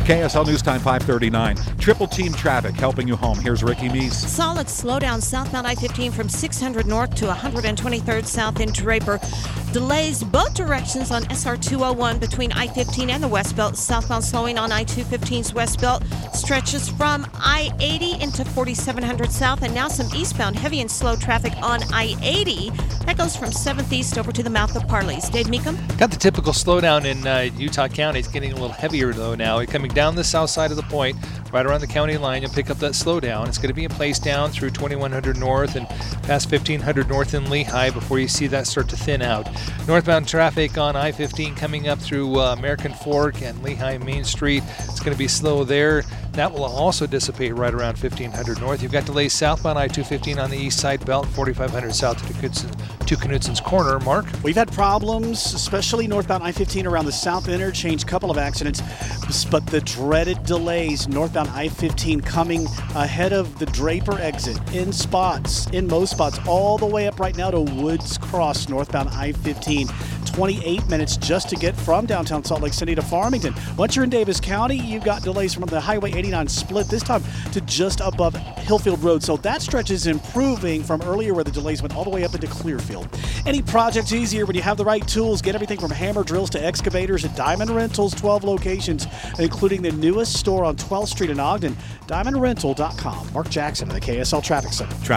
KSL News Time 5:39. Triple team traffic helping you home. Here's Ricky Meese. Solid slowdown southbound I-15 from 600 north to 123rd south in Draper. Delays both directions on SR 201 between I-15 and the West Belt. Southbound slowing on I-215's West Belt stretches from I-80 into 4700 south, and now some eastbound heavy and slow traffic on I-80 that goes from 7th East over to the mouth of Parleys. Dave Meekum? Got the typical slowdown in Utah County. It's getting a little heavier though now. Coming down the south side of the point, right around the county line, you'll pick up that slowdown. It's going to be in place down through 2100 north and past 1500 north in Lehigh before you see that start to thin out. Northbound traffic on I-15 coming up through American Fork and Lehigh Main Street. It's going to be slow there. That will also dissipate right around 1500 north. You've got delays southbound I-215 on the east side belt, 4500 south to Knutson's Corner. Mark? We've had problems, especially northbound I-15 around the south interchange, couple of accidents, but the dreaded delays northbound I-15 coming ahead of the Draper exit in most spots, all the way up right now to Woods Cross, northbound I-15. 28 minutes just to get from downtown Salt Lake City to Farmington. Once you're in Davis County, you've got delays from the Highway 89 split, this time to just above Hillfield Road. So that stretch is improving from earlier where the delays went all the way up into Clearfield. Any project's easier when you have the right tools. Get everything from hammer drills to excavators at Diamond Rentals, 12 locations, including the newest store on 12th Street in Ogden, diamondrental.com. Mark Jackson of the KSL Traffic Center.